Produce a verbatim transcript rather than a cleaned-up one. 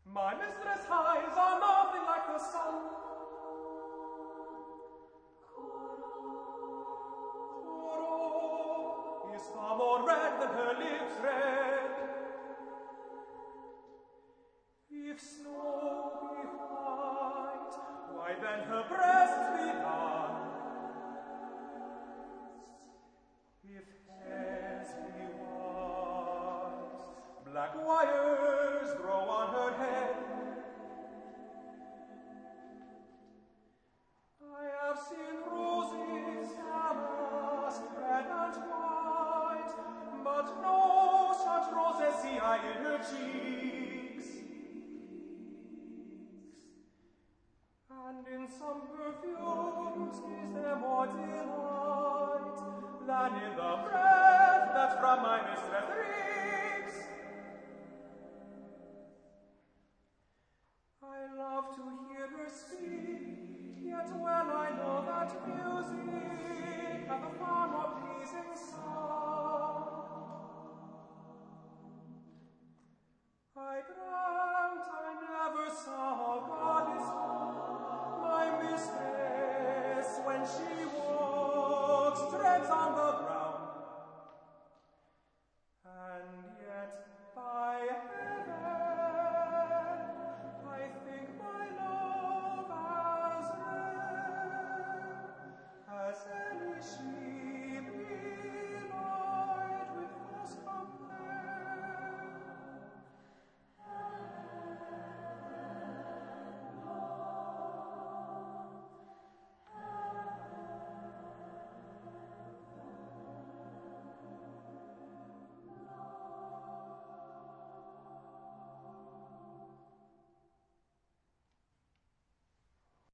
My mistress' eyes are nothing like the sun. Coro is far more red than her lips red. If snow be white, why then her breasts be dun. If hairs be white, black wires grow on her head. I have seen roses, damask, red and white, but no such roses see I in her cheeks. And in some perfumes is there more delight than in the breath that from my mistress reaches.